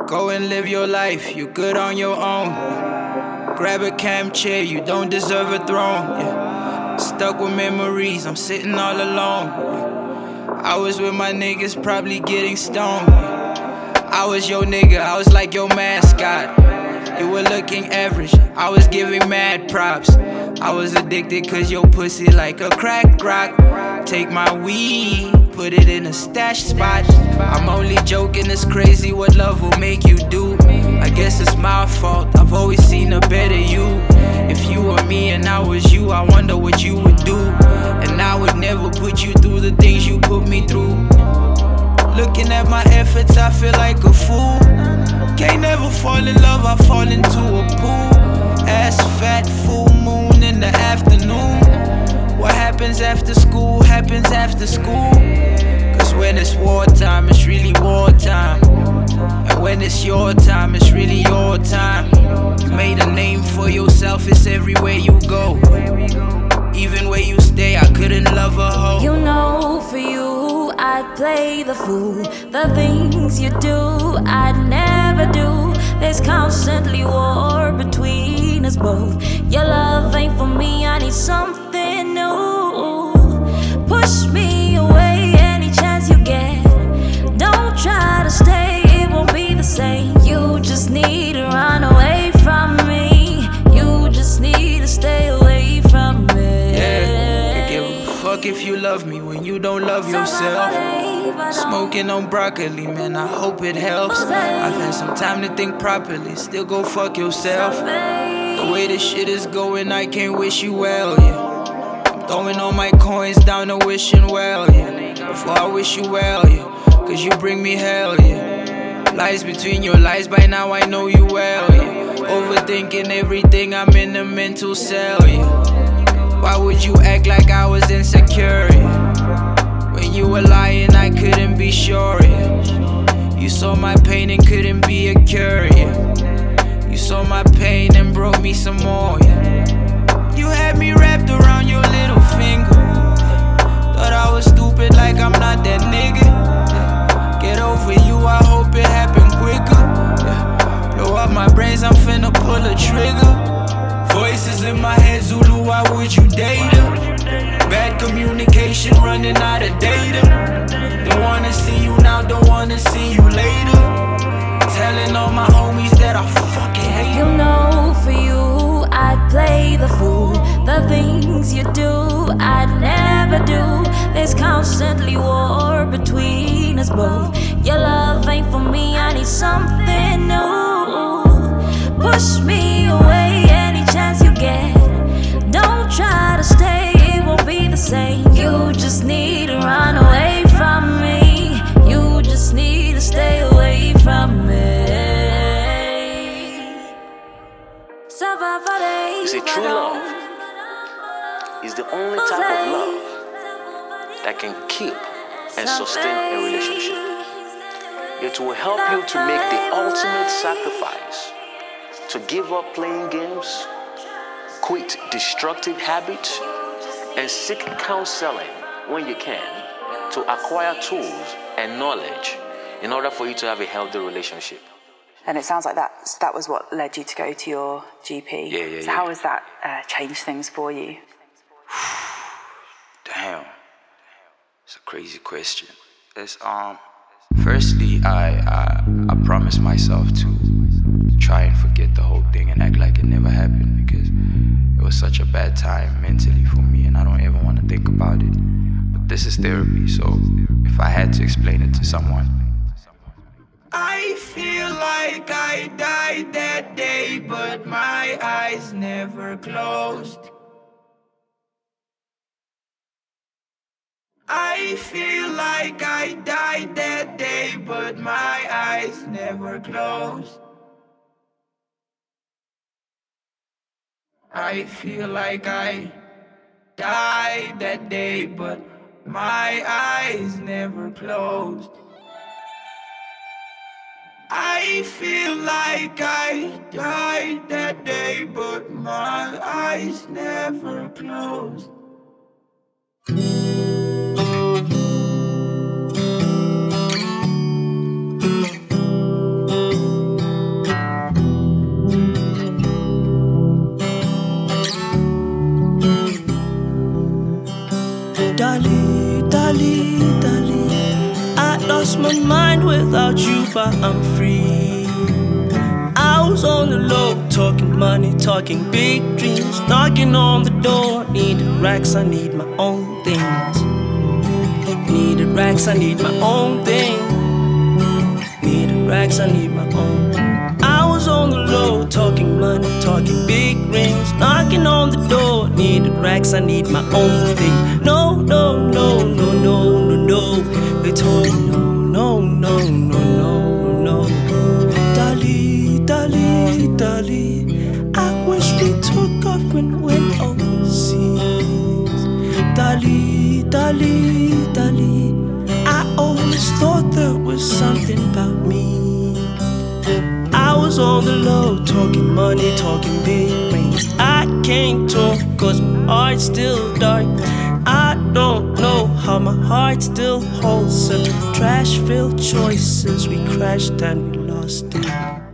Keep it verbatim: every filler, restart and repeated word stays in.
Go and live your life, you good on your own. Grab a camp chair, you don't deserve a throne. Yeah. Stuck with memories, I'm sitting all alone. Yeah. I was with my niggas, probably getting stoned. Yeah. I was your nigga, I was like your mascot. You were looking average, I was giving mad props. I was addicted cause your pussy like a crack rock. Take my weed, put it in a stash spot. I'm only joking, it's crazy what love will make you do. I guess it's my fault, I've always seen a better you. If you were me and I was you, I wonder what you would do. And I would never put you through the things you put me through. Looking at my efforts, I feel like a fool. Can't never fall in love, I fall into a pool. Ass fat, full moon in the afternoon. What happens after school, happens after school. Cause when it's wartime, it's really wartime. And when it's your time, it's really your time. You made a name for yourself, it's everywhere you go. Even where you stay, I couldn't love a hoe. You know, for you, I'd play the fool. The things you do, I'd never do. There's constantly war between us both. Your love ain't for me, I need something new. Push me away any chance you get. Don't try to stay, it won't be the same. You just need to run away from me. You just need to stay away from me. Yeah, give a fuck if you love me when you don't love yourself. Smoking on broccoli, man, I hope it helps. I've had some time to think properly, still go fuck yourself. The way this shit is going, I can't wish you well, yeah. I'm throwing all my coins down to wishing well, yeah. Before I wish you well, yeah. Cause you bring me hell, yeah. Lies between your lies, by now I know you well, yeah. Overthinking everything, I'm in a mental cell, yeah. Why would you act like I was insecure, yeah? When you were lying, I couldn't be sure, yeah. You saw my pain and couldn't be a cure, yeah. You saw my pain and broke me some more, yeah. You had me wrapped around your little finger. Thought I was stupid like I'm not that nigga, yeah. Get over you, I hope it happened quicker, yeah. Blow up my brains, I'm finna pull a trigger. Voices in my head, Zulu, why would you date her? Bad communication, running out of data. Don't wanna see you now, don't wanna see you later. Telling all my homies that I fucking hate you. You know, for you, I'd play the fool. The things you do, I'd never do. There's constantly war between us both. Your love ain't for me, I need something new. Push me away any chance you get. Don't try to stay, it won't be the same. You just need to run away from me. You just need to stay away from me. You see, true love is the only type of love that can keep and sustain a relationship. It will help you to make the ultimate sacrifice, to give up playing games, quit destructive habits, and seek counseling when you can to acquire tools and knowledge in order for you to have a healthy relationship. And it sounds like that, so that was what led you to go to your G P. Yeah, yeah, so yeah. how has that uh, changed things for you? Damn, it's a crazy question. It's um, firstly, I I, I promised myself to try and forget the whole thing and act like it never happened, because it was such a bad time mentally for me, and I don't ever want to think about it. But this is therapy, so if I had to explain it to someone, I feel like I died that day, but my eyes never closed. I feel like I died that day, but my eyes never closed. I feel like I died that day, but my eyes never closed. I feel like I died that day, but my eyes never closed. but I'm free. I was on the low, talking money, talking big dreams, knocking on the door. Needed racks, I need my own things. Needed racks, I need my own thing. Needed racks, I need my own. I was on the low, talking money, talking big rings, knocking on the door. Needed racks, I need my own thing. No, no, no, no, no, no, no. They told me no, no, no, no, no, no. Dali, Dali, Dali, I wish we took off and went overseas. Dali, Dali, Dali, I always thought there was something about me. I was on the low, talking money, talking big rings. I can't talk cause my heart's still dark. I don't know how my heart still holds such trash-filled choices. We crashed and we lost it.